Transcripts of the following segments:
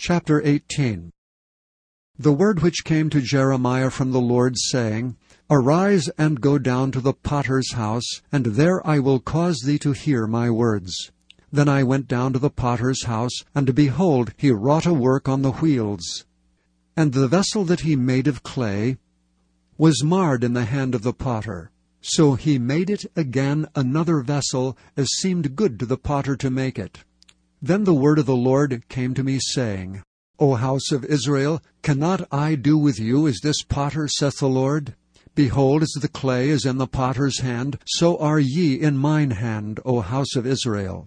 Chapter 18. The word which came to Jeremiah from the Lord, saying, Arise and go down to the potter's house, and there I will cause thee to hear my words. Then I went down to the potter's house, and behold, he wrought a work on the wheels. And the vessel that he made of clay was marred in the hand of the potter. So he made it again another vessel, as seemed good to the potter to make it. Then the word of the Lord came to me, saying, O house of Israel, cannot I do with you as this potter, saith the Lord? Behold, as the clay is in the potter's hand, so are ye in mine hand, O house of Israel.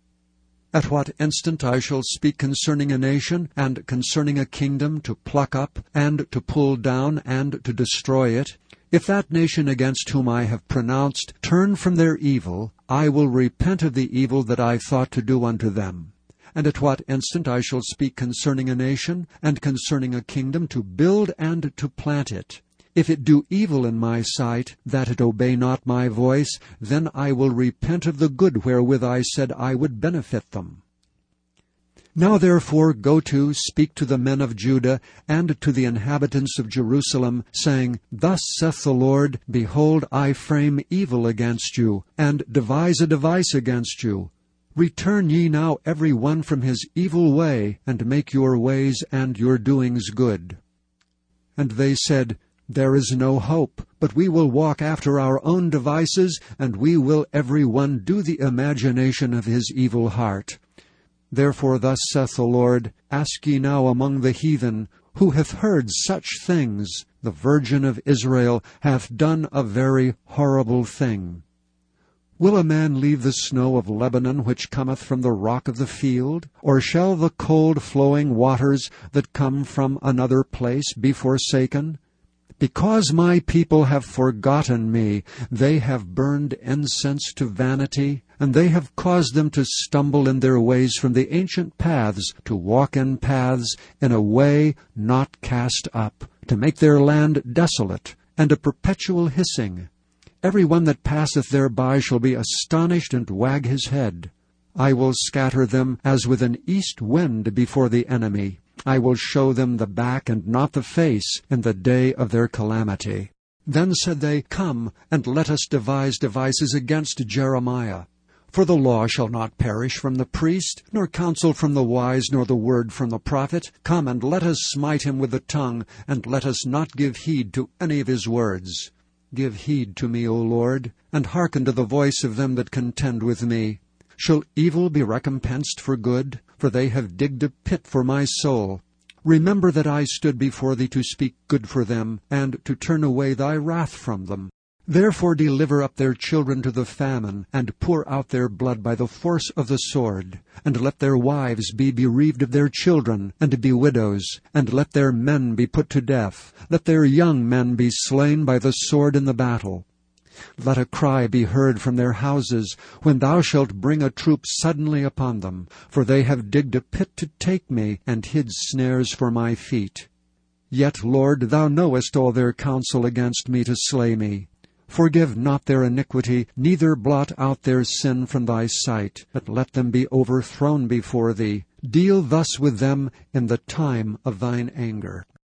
At what instant I shall speak concerning a nation, and concerning a kingdom, to pluck up, and to pull down, and to destroy it, if that nation against whom I have pronounced turn from their evil, I will repent of the evil that I thought to do unto them. And at what instant I shall speak concerning a nation, and concerning a kingdom, to build and to plant it. If it do evil in my sight, that it obey not my voice, then I will repent of the good wherewith I said I would benefit them. Now therefore go to, speak to the men of Judah, and to the inhabitants of Jerusalem, saying, Thus saith the Lord, Behold, I frame evil against you, and devise a device against you. Return ye now every one from his evil way, and make your ways and your doings good. And they said, There is no hope, but we will walk after our own devices, and we will every one do the imagination of his evil heart. Therefore thus saith the Lord, Ask ye now among the heathen, who hath heard such things? The Virgin of Israel hath done a very horrible thing. Will a man leave the snow of Lebanon which cometh from the rock of the field? Or shall the cold flowing waters that come from another place be forsaken? Because my people have forgotten me, they have burned incense to vanity, and they have caused them to stumble in their ways from the ancient paths, to walk in paths in a way not cast up, to make their land desolate, and a perpetual hissing. Every one that passeth thereby shall be astonished and wag his head. I will scatter them as with an east wind before the enemy. I will show them the back and not the face in the day of their calamity. Then said they, Come, and let us devise devices against Jeremiah. For the law shall not perish from the priest, nor counsel from the wise, nor the word from the prophet. Come, and let us smite him with the tongue, and let us not give heed to any of his words. Give heed to me, O Lord, and hearken to the voice of them that contend with me. Shall evil be recompensed for good? For they have digged a pit for my soul. Remember that I stood before thee to speak good for them, and to turn away thy wrath from them. Therefore deliver up their children to the famine, and pour out their blood by the force of the sword. And let their wives be bereaved of their children, and be widows. And let their men be put to death. Let their young men be slain by the sword in the battle. Let a cry be heard from their houses, when thou shalt bring a troop suddenly upon them. For they have digged a pit to take me, and hid snares for my feet. Yet, Lord, thou knowest all their counsel against me to slay me. Forgive not their iniquity, neither blot out their sin from thy sight, but let them be overthrown before thee. Deal thus with them in the time of thine anger.